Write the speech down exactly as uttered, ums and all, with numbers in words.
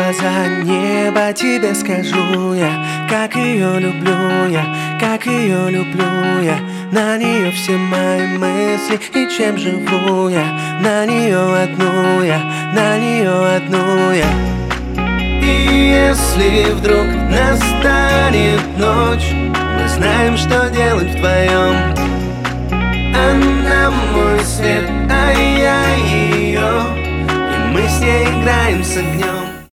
глаза неба, тебе скажу я, как ее люблю я, как ее люблю я. На нее все мои мысли, и чем живу я, на нее одну я, на нее одну я. И если вдруг настанет ночь, мы знаем, что делать вдвоем. Она мой свет, а я ее, и мы с ней играем с огнем.